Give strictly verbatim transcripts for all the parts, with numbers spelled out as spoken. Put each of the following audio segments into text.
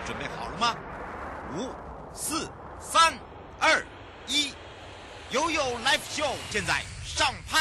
准备好了吗？五、四、三、二、一，悠悠 Live Show 现在上拍。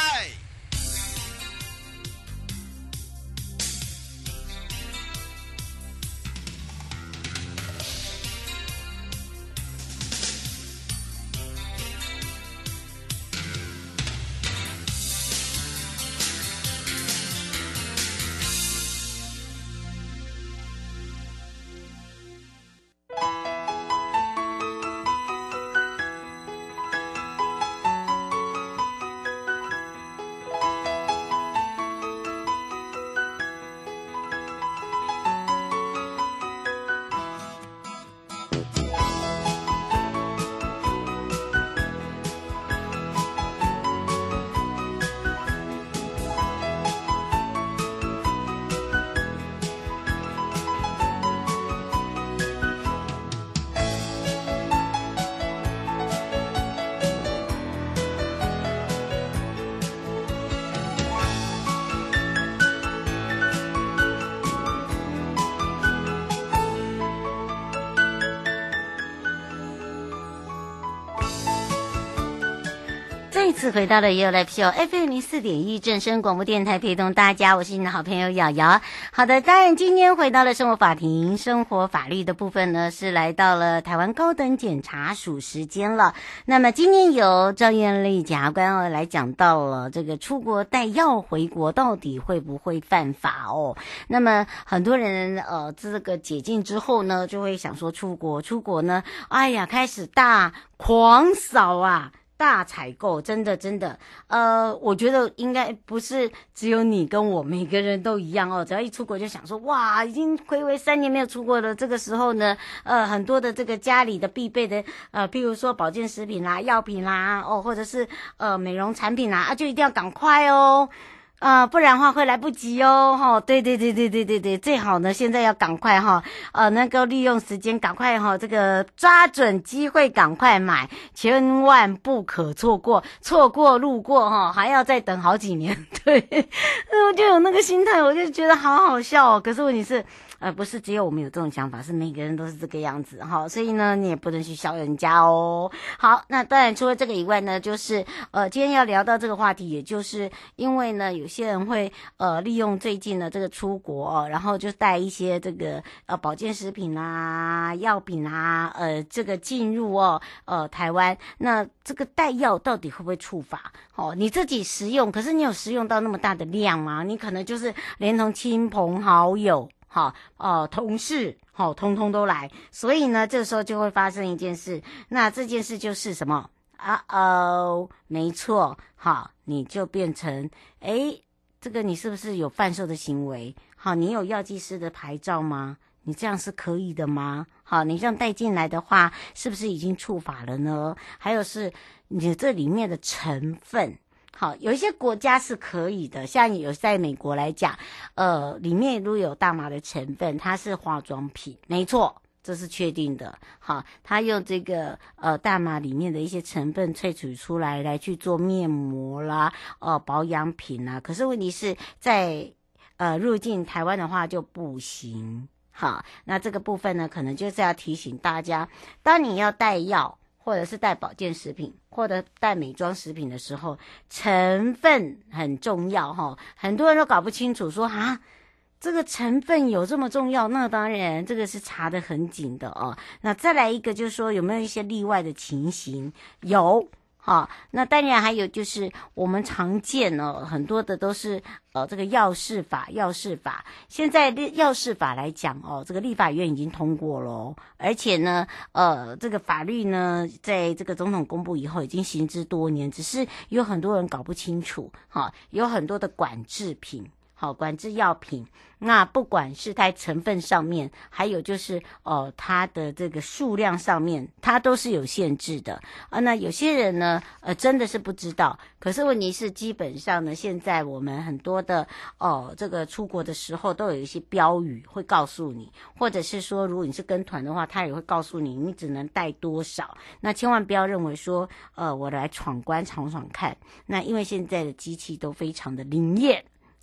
再次回到了悠悠 Live Show F M 零四点一正声广播电台，陪同大家，我是你的好朋友瑶瑶。好的，当然今天回到了生活法庭，生活法律的部分呢，是来到了台湾高等检察署时间了。那么今天由赵燕丽检察官来讲到了这个出国带药回国到底会不会犯法哦？那么很多人呃这个解禁之后呢，就会想说出国，出国呢，哎呀，开始大狂扫啊。大采购，真的真的，呃，我觉得应该不是只有你跟我，每个人都一样哦。只要一出国就想说，哇，已经睽违三年没有出国了。这个时候呢，呃，很多的这个家里的必备的，呃，譬如说保健食品啦、药品啦，哦，或者是呃美容产品啦，啊，就一定要赶快哦。啊、呃，不然的话会来不及哦，哈，对对对对对对对，最好呢，现在要赶快哈，呃，能够利用时间赶快哈，这个抓准机会赶快买，千万不可错过，错过路过哈，还要再等好几年，对，我就有那个心态，我就觉得好好笑哦，可是问题是。呃，不是只有我们有这种想法，是每个人都是这个样子哈，所以呢，你也不能去笑人家哦。好，那当然除了这个以外呢，就是呃，今天要聊到这个话题，也就是因为呢，有些人会呃利用最近的这个出国哦，然后就带一些这个呃保健食品啊、药品啊，呃，这个进入哦呃台湾，那这个带药到底会不会触法？哦，你自己食用，可是你有食用到那么大的量吗？你可能就是连同亲朋好友。好，呃，同事，好，通通都来，所以呢，这时候就会发生一件事，那这件事就是什么？啊哦，没错，好，你就变成，诶，这个你是不是有贩售的行为？好，你有药剂师的牌照吗？你这样是可以的吗？好，你这样带进来的话，是不是已经触法了呢？还有是你这里面的成分。好，有一些国家是可以的，像有在美国来讲，呃，里面如果有大麻的成分，它是化妆品，没错，这是确定的。好，它用这个呃大麻里面的一些成分萃取出来，来去做面膜啦，呃保养品啦。可是问题是在呃入境台湾的话就不行。好，那这个部分呢，可能就是要提醒大家，当你要带药。或者是带保健食品或者带美妆食品的时候，成分很重要哈，很多人都搞不清楚说啊，这个成分有这么重要？那当然这个是查得很紧的哦。那再来一个就是说有没有一些例外的情形？有。好，那当然还有就是我们常见哦，很多的都是呃这个药事法，药事法。现在药事法来讲哦，这个立法院已经通过了哦，而且呢，呃，这个法律呢，在这个总统公布以后已经行之多年，只是有很多人搞不清楚，哈，有很多的管制品。好，管制药品，那不管是在成分上面，还有就是呃它的这个数量上面，它都是有限制的啊。那有些人呢，呃真的是不知道，可是问题是基本上呢，现在我们很多的哦、呃、这个出国的时候都有一些标语会告诉你，或者是说如果你是跟团的话，他也会告诉你你只能带多少。那千万不要认为说呃我来闯关闯闯看，那因为现在的机器都非常的灵验。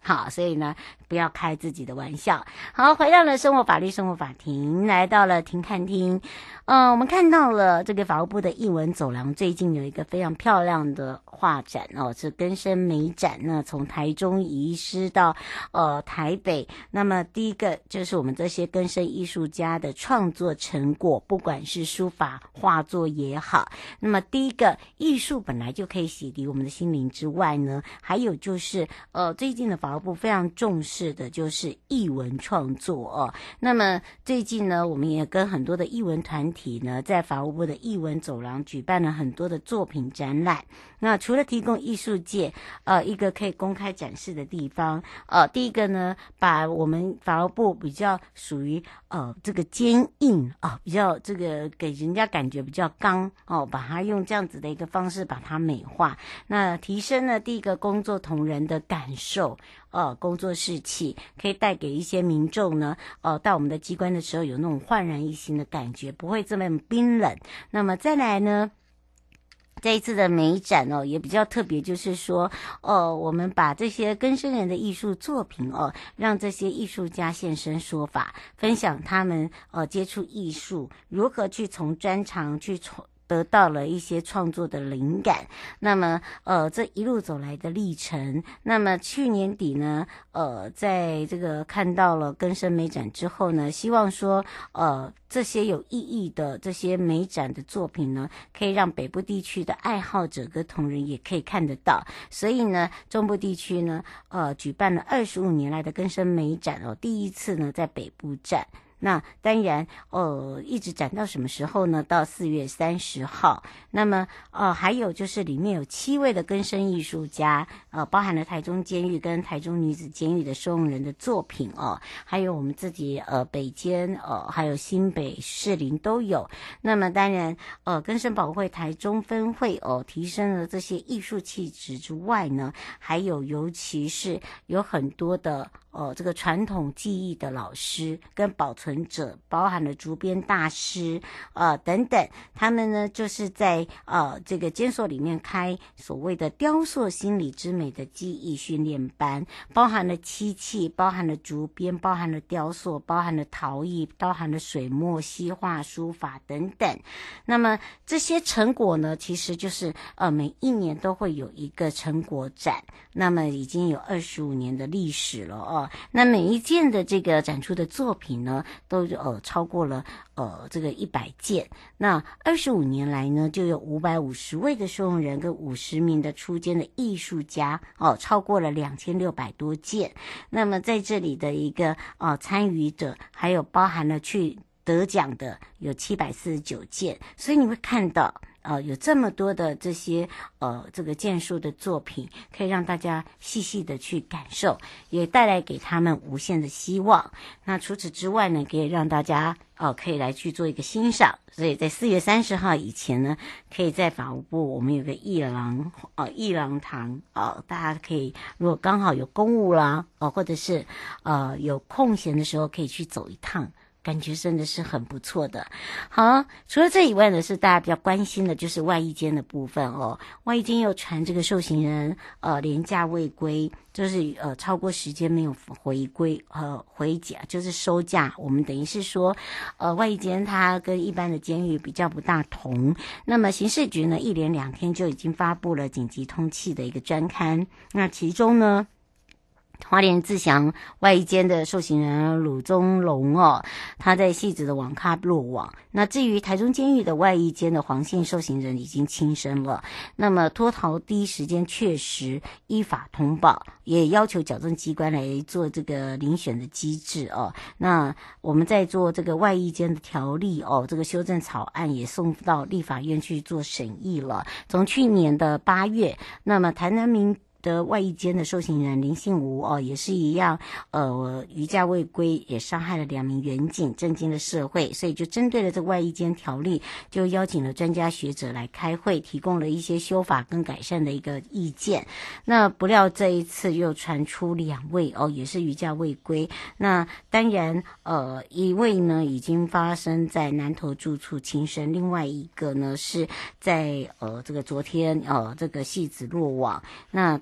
好，所以呢，不要开自己的玩笑。好，回到了生活法律生活法庭，来到了庭看厅。嗯、呃，我们看到了这个法务部的艺文走廊最近有一个非常漂亮的画展哦，是根生美展呢，从台中移师到呃台北。那么第一个就是我们这些根生艺术家的创作成果，不管是书法、画作也好。那么第一个，艺术本来就可以洗涤我们的心灵之外呢，还有就是呃最近的法务部非常重视的就是艺文创作哦。那么最近呢，我们也跟很多的艺文团体呢，在法务部的艺文走廊举办了很多的作品展览。那除了提供艺术界呃一个可以公开展示的地方，呃第一个呢，把我们法务部比较属于呃这个坚硬啊、呃，比较这个给人家感觉比较刚哦，把它用这样子的一个方式把它美化，那提升了第一个工作同仁的感受。呃，工作士气可以带给一些民众呢，呃，到我们的机关的时候有那种焕然一新的感觉，不会这么冰冷。那么再来呢，这一次的美展哦，也比较特别，就是说，呃，我们把这些根生人的艺术作品哦，让这些艺术家现身说法，分享他们呃接触艺术如何去从专长去从。得到了一些创作的灵感，那么呃这一路走来的历程，那么去年底呢，呃在这个看到了根生美展之后呢，希望说呃这些有意义的这些美展的作品呢，可以让北部地区的爱好者跟同仁也可以看得到，所以呢中部地区呢呃举办了二十五年来的根生美展哦，第一次呢在北部站。那当然，呃，一直展到什么时候呢？到四月三十号。那么，呃，还有就是里面有七位的根生艺术家，呃，包含了台中监狱跟台中女子监狱的收容人的作品哦，还有我们自己呃北监呃，还有新北士林都有。那么当然，呃，根生保护会台中分会哦，提升了这些艺术气质之外呢，还有尤其是有很多的。呃，这个传统技艺的老师跟保存者，包含了竹编大师，呃等等，他们呢就是在呃这个监所里面开所谓的雕塑心理之美的技艺训练班，包含了漆器，包含了竹编，包含了雕塑，包含了陶艺，包含了水墨、西画、书法等等。那么这些成果呢，其实就是呃每一年都会有一个成果展，那么已经有二十五年的历史了哦。那每一件的这个展出的作品呢，都呃超过了呃这个一百件。那二十五年来呢，就有五百五十位的收容人跟五十名的出监的艺术家哦，超过了两千六百多件。那么在这里的一个呃参与者，还有包含了去得奖的有七百四十九件，所以你会看到。呃，有这么多的这些呃这个件数的作品，可以让大家细细的去感受，也带来给他们无限的希望。那除此之外呢，可以让大家呃可以来去做一个欣赏。所以在四月三十号以前呢，可以在法务部我们有个艺廊呃艺廊堂呃，大家可以如果刚好有公务啦呃或者是呃有空闲的时候，可以去走一趟。感觉真的是很不错的。好，除了这以外呢，是大家比较关心的就是外役监的部分哦。外役监又传这个受刑人呃廉价未归，就是呃超过时间没有回归呃回假，就是收假。我们等于是说，呃外役监它跟一般的监狱比较不大同。那么刑事局呢，一连两天就已经发布了紧急通缉的一个专刊。那其中呢。花莲自强外役监的受刑人鲁宗龙哦，他在汐止的网咖落网。那至于台中监狱的外役监的黄姓受刑人已经轻生了，那么脱逃第一时间确实依法通报，也要求矫正机关来做这个遴选的机制哦。那我们在做这个外役监的条例哦，这个修正草案也送到立法院去做审议了。从去年的八月，那么台南民的外役监的受刑人林信吴哦，也是一样，呃，逾假未归，也伤害了两名员警，震惊了社会，所以就针对了这外役监条例，就邀请了专家学者来开会，提供了一些修法跟改善的一个意见。那不料这一次又传出两位哦，也是逾假未归。那当然，呃，一位呢已经发生在南投住处轻生，另外一个呢是在呃这个昨天呃这个戏子落网。那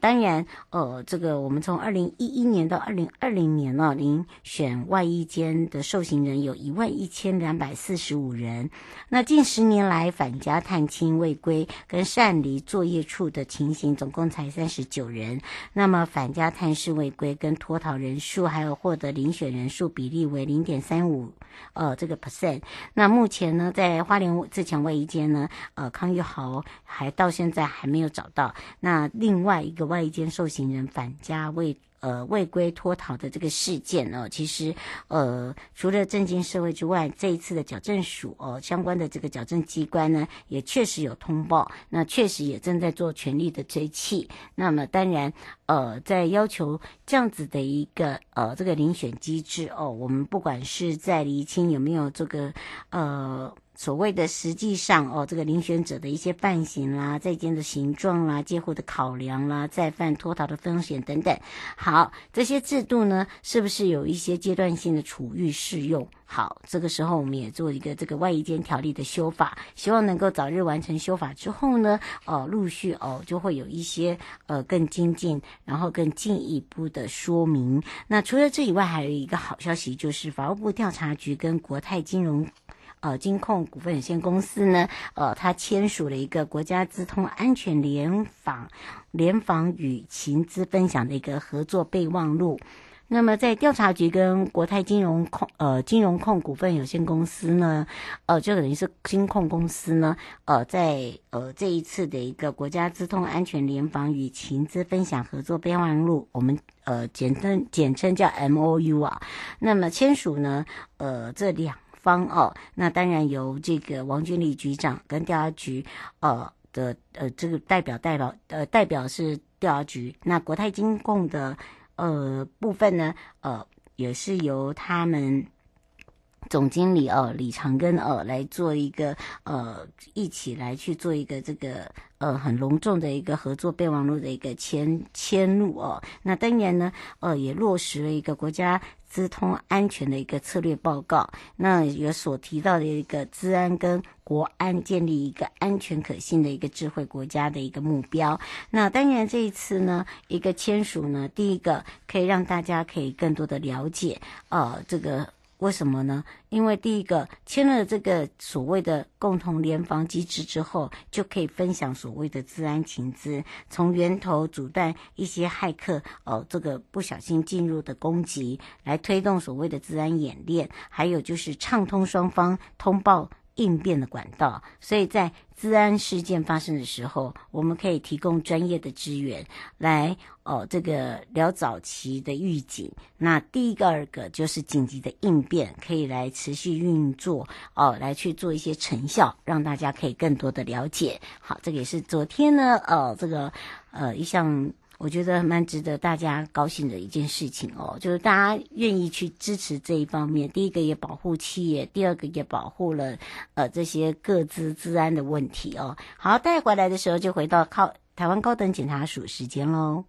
当然呃这个我们从二零一一年到二零二零年呢、哦，遴选外役监的受刑人有一万一千两百四十五人。那近十年来返家探亲未归跟擅离作业处的情形总共才三十九人。那么返家探视未归跟脱逃人数还有获得遴选人数比例为 零点三五 呃这个 percent。那目前呢，在花莲自强外役监呢，呃康玉豪还到现在还没有找到。那另外一个外役监受刑人返家未呃未归脱逃的这个事件呢、哦，其实呃除了震惊社会之外，这一次的矫正署哦相关的这个矫正机关呢，也确实有通报，那确实也正在做全力的追缉。那么当然呃在要求这样子的一个呃这个遴选机制哦，我们不管是在厘清有没有这个呃所谓的实际上哦，这个遴选者的一些犯行啦、在监的形状啦、戒护的考量啦、再犯脱逃的风险等等。好，这些制度呢，是不是有一些阶段性的处遇适用？好，这个时候我们也做一个这个外役监条例的修法，希望能够早日完成修法之后呢，呃，陆续哦就会有一些呃更精进，然后更进一步的说明。那除了这以外，还有一个好消息，就是法务部调查局跟国泰金融呃，金控股份有限公司呢，呃，它签署了一个国家资通安全联防联防与情资分享的一个合作备忘录。那么在调查局跟国泰金融控呃金融控股份有限公司呢，呃，就等于是金控公司呢，呃，在呃这一次的一个国家资通安全联防与情资分享合作备忘录，我们呃简称简称叫 M O U 啊。那么签署呢，呃，这两方哦，那当然由这个王俊立局长跟调查局呃的呃这个代表代表呃代表是调查局，那国泰金控的呃部分呢，呃也是由他们总经理哦李长庚哦来做一个呃一起来去做一个这个呃很隆重的一个合作备忘录的一个签签入哦。那当然呢呃也落实了一个国家资通安全的一个策略报告，那有所提到的一个资安跟国安建立一个安全可信的一个智慧国家的一个目标。那当然这一次呢一个签署呢，第一个可以让大家可以更多的了解呃这个为什么呢？因为第一个签了这个所谓的共同联防机制之后，就可以分享所谓的资安情资，从源头阻断一些骇客哦这个不小心进入的攻击，来推动所谓的资安演练，还有就是畅通双方通报应变的管道。所以在资安事件发生的时候，我们可以提供专业的支援来哦这个了早期的预警。那第一个二个就是紧急的应变，可以来持续运作哦来去做一些成效，让大家可以更多的了解。好，这个也是昨天呢呃这个呃一项我觉得蛮值得大家高兴的一件事情哦，就是大家愿意去支持这一方面。第一个也保护企业，第二个也保护了呃这些各自治安的问题哦。好，带回来的时候就回到靠台湾高等检察署时间喽。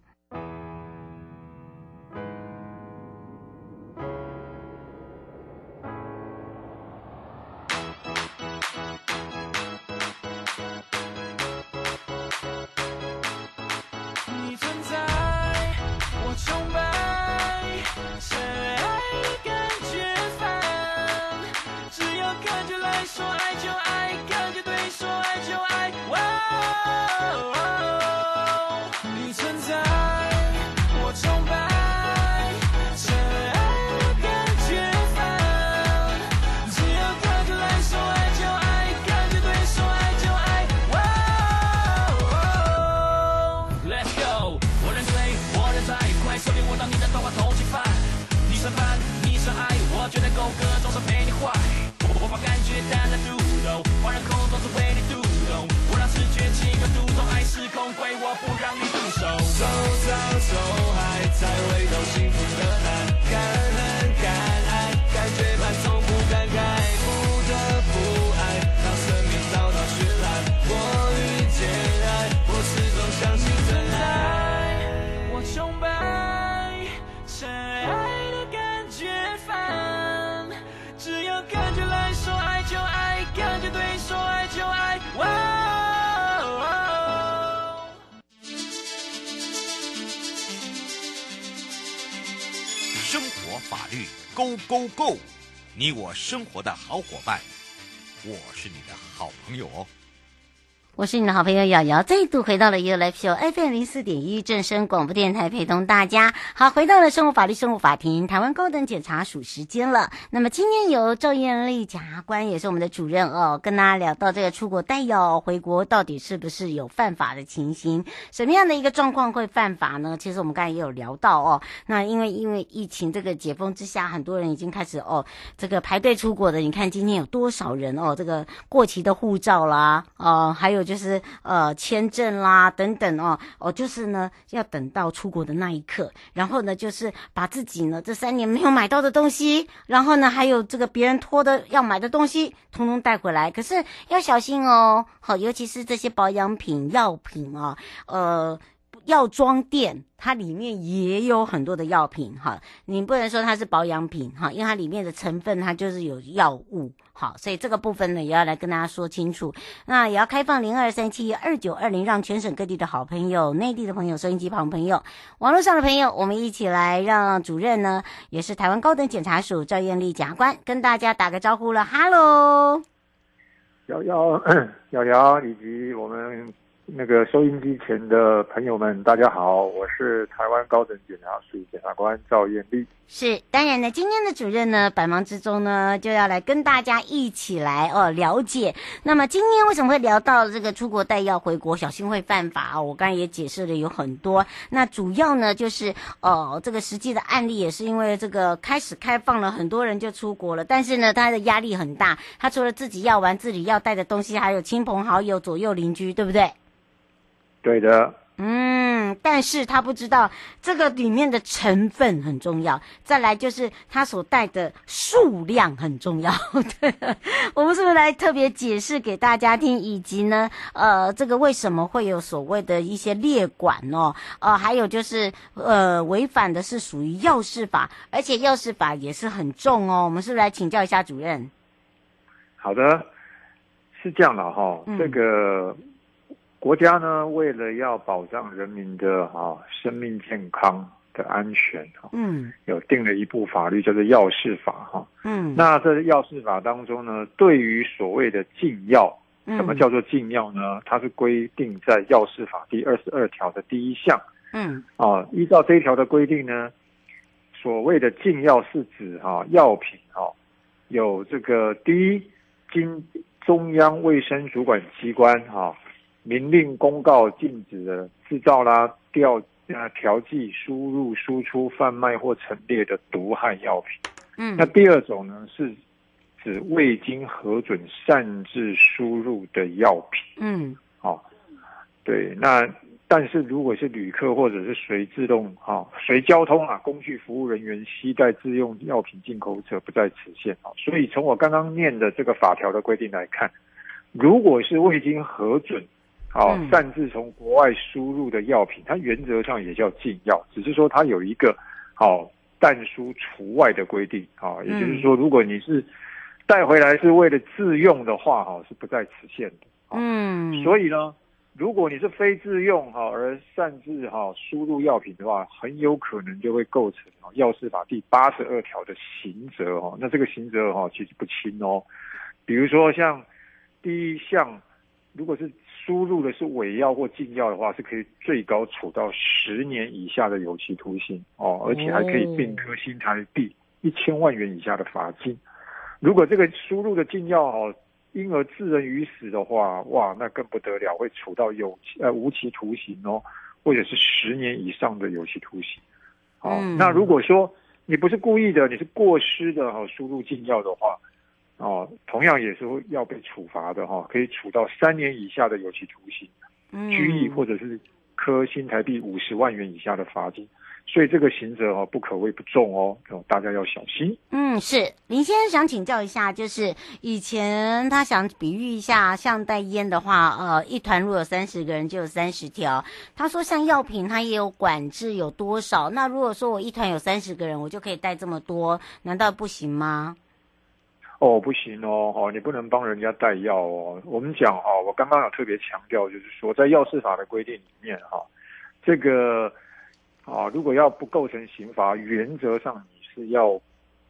律 ，Go Go Go！ 你我生活的好伙伴，我是你的好朋友哦。 我是你的好朋友瑶瑶，再度回到了 You Life Show F M 零四点一正声广播电台，陪同大家。好，回到了生活法律生活法庭，台湾高等检察署时间了。那么今天由赵燕丽检察官也是我们的主任哦，跟大家聊到这个出国带药回国到底是不是有犯法的情形，什么样的一个状况会犯法呢？其实我们刚才也有聊到哦。那因为因为疫情这个解封之下，很多人已经开始哦这个排队出国的，你看今天有多少人哦，这个过期的护照啦，哦还有就是呃签证啦等等哦哦，就是呢要等到出国的那一刻，然后呢就是把自己呢这三年没有买到的东西，然后呢还有这个别人托的要买的东西，通通带回来。可是要小心哦，好，尤其是这些保养品、药品啊，呃。药妆店它里面也有很多的药品哈，你不能说它是保养品哈，因为它里面的成分它就是有药物，好，所以这个部分呢也要来跟大家说清楚。那也要开放零二三七二九二零，让全省各地的好朋友、内地的朋友、收音机旁朋友、网络上的朋友，我们一起来让主任呢，也是台湾高等检察署赵燕丽检察官跟大家打个招呼了。Hello， 瑶瑶、瑶瑶以及我们那个收音机前的朋友们，大家好，我是台湾高等检察署检察官赵燕丽。 是，当然呢，今天的主任呢，百忙之中呢，就要来跟大家一起来哦了解。那么今天为什么会聊到这个出国带药回国，小心会犯法哦？我刚才也解释了有很多。那主要呢，就是呃，这个实际的案例也是因为这个开始开放了，很多人就出国了，但是呢，他的压力很大，他除了自己要玩自己要带的东西，还有亲朋好友、左右邻居，对不对？ 对的， 嗯，但是他不知道这个里面的成分很重要，再来就是他所带的数量很重要。对，我们是不是来特别解释给大家听，以及呢，呃，这个为什么会有所谓的一些列管哦，呃，还有就是呃，违反的是属于药事法，而且药事法也是很重哦。我们是不是来请教一下主任？ 好的，是这样的哈、嗯，这个。国家呢，为了要保障人民的哈、啊、生命健康的安全哈，嗯，有定了一部法律叫做药事法哈，嗯，那这药事法当中呢，对于所谓的禁药，什么叫做禁药呢？它是规定在药事法第二十二条的第一项，嗯，啊，依照这一条的规定呢，所谓的禁药是指哈、啊、药品哈、啊、有这个第一，经中央卫生主管机关哈。啊明令公告禁止的制造啦、调呃调剂、输入、输出、贩卖或陈列的毒害药品。嗯，那第二种呢是指未经核准擅自输入的药品。嗯，哦，对，那但是如果是旅客或者是随自动哈、随交通啊工具服务人员携带自用药品进口者不在此限。哦，所以从我刚刚念的这个法条的规定来看，如果是未经核准好、哦，擅自从国外输入的药品，它原则上也叫禁药，只是说它有一个好、哦、但书除外的规定。好、哦，也就是说，如果你是带回来是为了自用的话，哈、哦，是不在此限的。哦、嗯，所以呢，如果你是非自用哈、哦、而擅自哈、哦、输入药品的话，很有可能就会构成哦药事法第八十二条的刑责哦。那这个刑责哈、哦、其实不轻哦，比如说像第一项，如果是输入的是伪药或禁药的话，是可以最高处到十年以下的有期徒刑哦，而且还可以并科新台币一千万元以下的罚金。如果这个输入的禁药哦，因而致人于死的话，哇，那更不得了，会处到有呃无期徒刑哦，或者是十年以上的有期徒刑。哦，嗯、那如果说你不是故意的，你是过失的哈、哦，输入禁药的话。哦，同样也是要被处罚的哈、哦，可以处到三年以下的有期徒刑、嗯、拘役或者是科新台币五十万元以下的罚金，所以这个刑责哦不可谓不重哦，哦大家要小心。 嗯，是林先生想请教一下，就是以前他想比喻一下，像带烟的话，呃，一团如果有三十个人就有三十条。他说像药品他也有管制，有多少？那如果说我一团有三十个人，我就可以带这么多，难道不行吗？ 哦，不行哦，哦，你不能帮人家带药哦。我们讲哦，我刚刚有特别强调，就是说在药事法的规定里面哈、哦，这个啊，如果要不构成刑罚，原则上你是要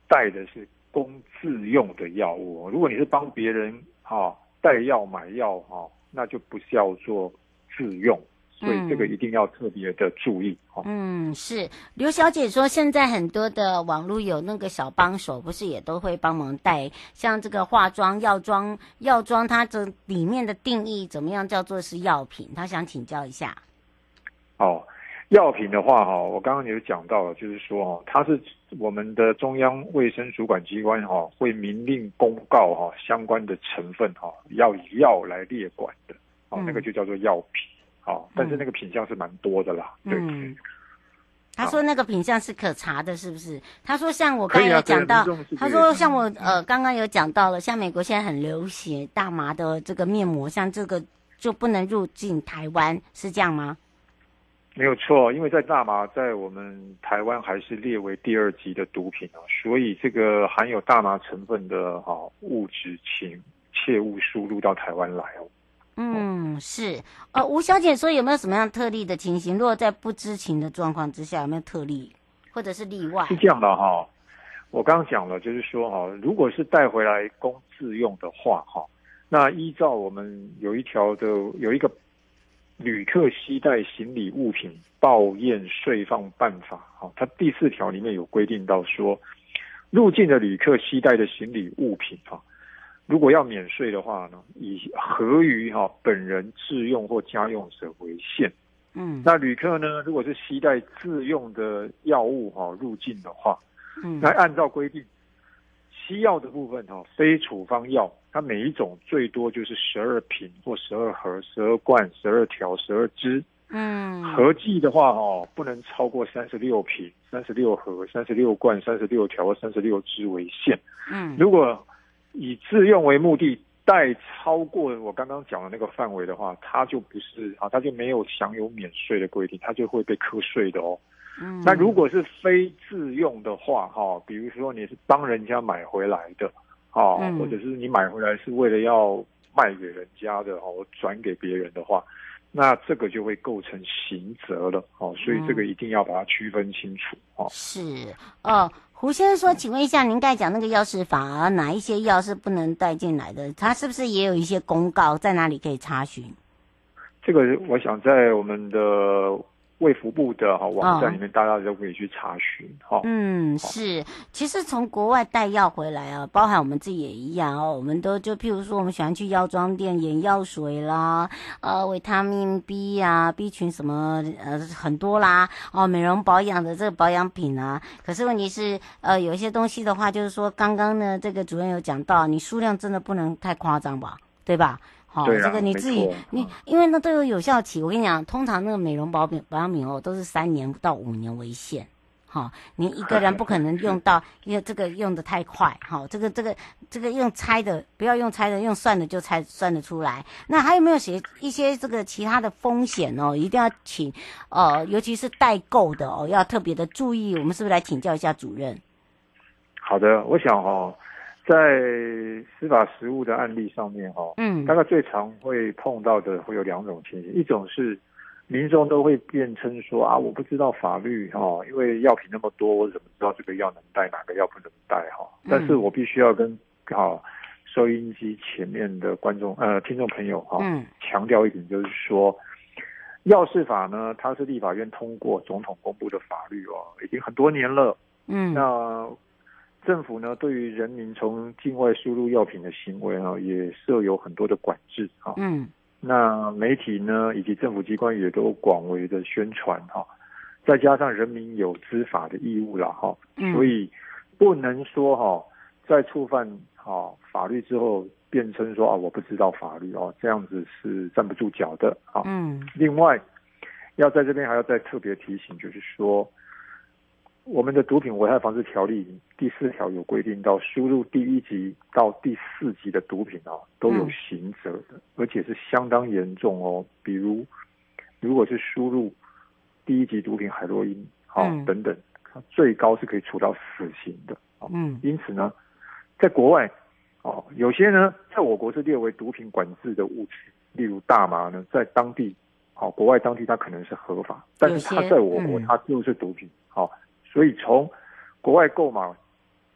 带的是供自用的药物。如果你是帮别人哈带药买药哈，那就不叫做自用。所以这个一定要特别的注意。 嗯，是刘小姐说，现在很多的网络有那个小帮手，不是也都会帮忙带，像这个化妆、药妆、药妆，它这里面的定义怎么样叫做是药品？她想请教一下。 哦，药品的话哈，我刚刚有讲到了，就是说哈，它是我们的中央卫生主管机关哈会明令公告哈相关的成分哈，要以药来列管的，哦，那个就叫做药品。哦，但是那个品项是蛮多的啦。对， 嗯，他说那个品项是可查的，是不是？他说像我刚刚有讲到，啊、他说像我呃刚刚有讲到了，像美国现在很流行大麻的这个面膜，像这个就不能入境台湾，是这样吗？ 没有错，因为在大麻在我们台湾还是列为第二级的毒品啊，所以这个含有大麻成分的哈、哦、物质，请切勿输入到台湾来哦。 嗯，是。呃，吴小姐说有没有什么样特例的情形？如果在不知情的状况之下，有没有特例或者是例外？ 是这样的哈，我刚刚讲了，就是说哈，如果是带回来供自用的话哈，那依照我们有一条的有一个旅客携带行李物品报验税放办法哈，它第四条里面有规定到说，入境的旅客携带的行李物品哈。如果要免税的话呢，以合于哈、哦、本人自用或家用者为限。嗯，那旅客呢，如果是携带自用的药物哈、哦、入境的话，嗯，那按照规定，西药的部分哈、哦，非处方药，它每一种最多就是十二瓶或十二盒、十二罐、十二条、十二支。嗯，合计的话哦，不能超过三十六瓶、三十六盒、三十六罐、三十六条或三十六支为限。嗯，如果以自用为目的带超过我刚刚讲的那个范围的话，它就不是啊，它就没有享有免税的规定，它就会被课税的哦。嗯，那如果是非自用的话，哈、哦，比如说你是帮人家买回来的，哦，嗯、或者是你买回来是为了要卖给人家的，哦，转给别人的话，那这个就会构成刑责了，哦，所以这个一定要把它区分清楚，哦。 是，哦。胡先生说，请问一下，您刚才讲那个药事法，哪一些药是不能带进来的？它是不是也有一些公告，在哪里可以查询？ 这个我想在我们的卫福部的哈网站里面，大家都可以去查询哈。 嗯，是。其实从国外带药回来啊，包含我们自己也一样哦。我们都就譬如说，我们喜欢去药妆店眼药水啦，呃，维他命 B 啊 ，B 群什么呃很多啦，哦，美容保养的这个保养品啊。可是问题是，呃，有一些东西的话，就是说刚刚呢，这个主任有讲到，你数量真的不能太夸张吧，对吧？好、哦，这个你自己你因为那都有有效期，我跟你讲，通常那个美容保养保养品哦，都是三年到五年为限。好、哦，你一个人不可能用到，因为这个用的太快。好、哦，这个这个这个用猜的，不要用猜的，用算的就猜算得出来。那还有没有写一些这个其他的风险哦？一定要请呃，尤其是代购的哦，要特别的注意。我们是不是来请教一下主任？ 好的，我想哦。在司法实务的案例上面哈，嗯，大概最常会碰到的会有两种情形，一种是民众都会辩称说啊，我不知道法律哈，因为药品那么多，我怎么知道这个药能带，哪个药不能带哈？但是我必须要跟好收音机前面的观众呃听众朋友哈，嗯，强调一点就是说，药事法呢，它是立法院通过总统公布的法律哦，已经很多年了，嗯，那。政府呢，对于人民从境外输入药品的行为啊，也设有很多的管制啊。嗯，那媒体呢，以及政府机关也都广为的宣传哈、啊，再加上人民有知法的义务啦哈、啊，嗯、所以不能说哈、啊，在触犯哈、啊、法律之后，辩称说啊我不知道法律哦、啊，这样子是站不住脚的啊。嗯，另外要在这边还要再特别提醒，就是说。我们的毒品危害防治条例第四条有规定到，输入第一级到第四级的毒品啊，都有刑责的，嗯、而且是相当严重哦。比如，如果是输入第一级毒品海洛因，好、哦嗯、等等，最高是可以处到死刑的。哦、嗯，因此呢，在国外哦，有些呢，在我国是列为毒品管制的物质，例如大麻呢，在当地，好、哦，国外当地它可能是合法，但是它在我国、嗯、它就是毒品，好、哦。所以从国外购买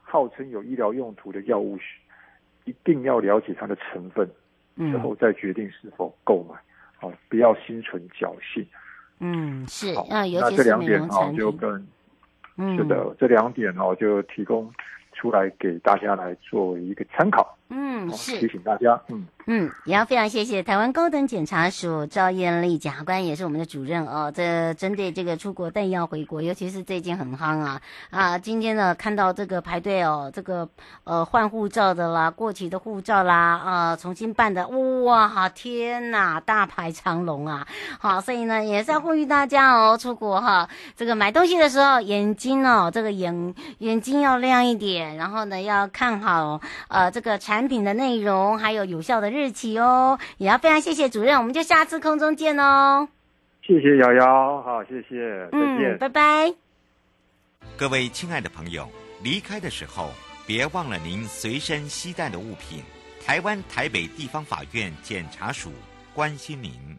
号称有医疗用途的药物，一定要了解它的成分，之后再决定是否购买，好，不要心存侥幸。 嗯，是好， 啊，尤那其这两点是美容产哦，就品。 跟嗯， 是的，这两点哦，就提供出来给大家来作为一个参考。 嗯，是提醒大家，嗯嗯，也要非常谢谢台湾高等检察署赵燕丽检察官，也是我们的主任哦。这针对这个出国带药回国，尤其是最近很夯啊啊！今天呢看到这个排队哦，这个呃换护照的啦，过期的护照啦，啊、呃、重新办的，哇天哪，大排长龙啊！好，所以呢也是要呼吁大家哦，出国哈，这个买东西的时候眼睛哦，这个眼眼睛要亮一点，然后呢要看好呃这个产品的内容，还有有效的日期哦。也要非常谢谢主任，我们就下次空中见哦。 谢谢瑶瑶，好，谢谢，再见， 嗯，拜拜。 各位亲爱的朋友，离开的时候别忘了您随身携带的物品。台湾台北地方法院检察署关心您。